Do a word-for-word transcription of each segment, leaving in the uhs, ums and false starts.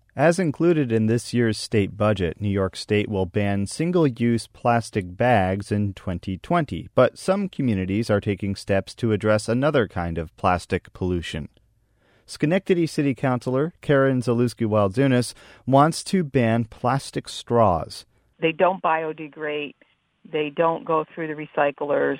As included in this year's state budget, New York State will ban single-use plastic bags in twenty twenty, but some communities are taking steps to address another kind of plastic pollution. Schenectady City Councilor Karen Zalewski-Waldzunas wants to ban plastic straws. They don't biodegrade. They don't go through the recyclers.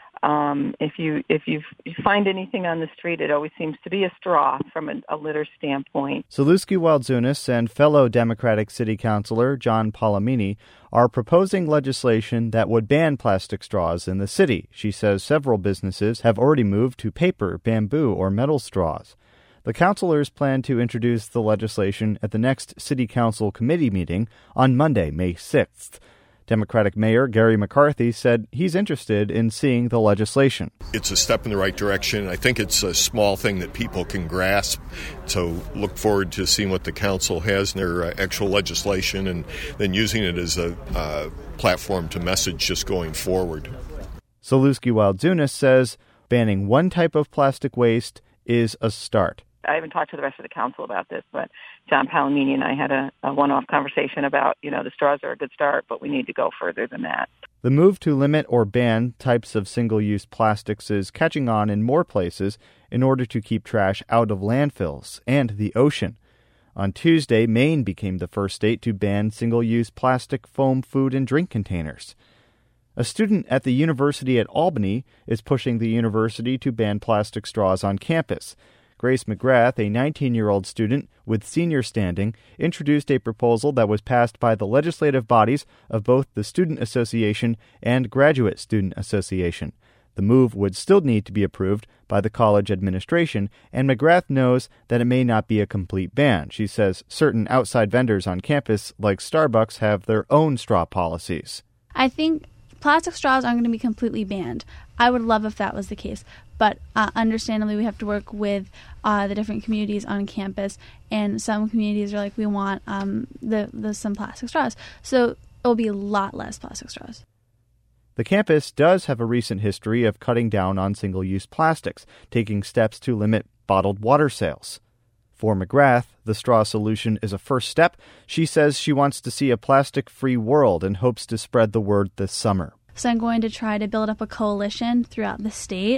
Um, if you if you find anything on the street, it always seems to be a straw from a, a litter standpoint. Zalewski-Waldzunas and fellow Democratic City Councilor John Palamini are proposing legislation that would ban plastic straws in the city. She says several businesses have already moved to paper, bamboo, or metal straws. The councilors plan to introduce the legislation at the next City Council committee meeting on Monday, May sixth. Democratic Mayor Gary McCarthy said he's interested in seeing the legislation. It's a step in the right direction. I think it's a small thing that people can grasp. So look forward to seeing what the council has in their uh, actual legislation and then using it as a uh, platform to message just going forward. Zalewski-Waldzunas says banning one type of plastic waste is a start. I haven't talked to the rest of the council about this, but John Palamini and I had a, a one-off conversation about, you know, the straws are a good start, but we need to go further than that. The move to limit or ban types of single-use plastics is catching on in more places in order to keep trash out of landfills and the ocean. On Tuesday, Maine became the first state to ban single-use plastic foam food and drink containers. A student at the University at Albany is pushing the university to ban plastic straws on campus. Grace McGrath, a nineteen-year-old student with senior standing, introduced a proposal that was passed by the legislative bodies of both the Student Association and Graduate Student Association. The move would still need to be approved by the college administration, and McGrath knows that it may not be a complete ban. She says certain outside vendors on campus, like Starbucks, have their own straw policies. I think plastic straws aren't going to be completely banned. I would love if that was the case. But uh, understandably, we have to work with uh, the different communities on campus. And some communities are like, we want um, the, the some plastic straws. So it will be a lot less plastic straws. The campus does have a recent history of cutting down on single-use plastics, taking steps to limit bottled water sales. For McGrath, the straw solution is a first step. She says she wants to see a plastic-free world and hopes to spread the word this summer. So I'm going to try to build up a coalition throughout the state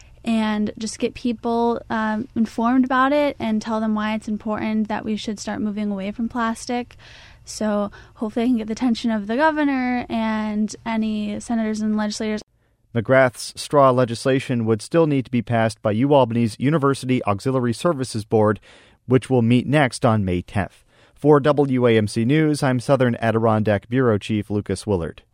and just get people um, informed about it and tell them why it's important that we should start moving away from plastic. So hopefully I can get the attention of the governor and any senators and legislators. McGrath's straw legislation would still need to be passed by UAlbany's University Auxiliary Services Board, which will meet next on May tenth. For W A M C News, I'm Southern Adirondack Bureau Chief Lucas Willard.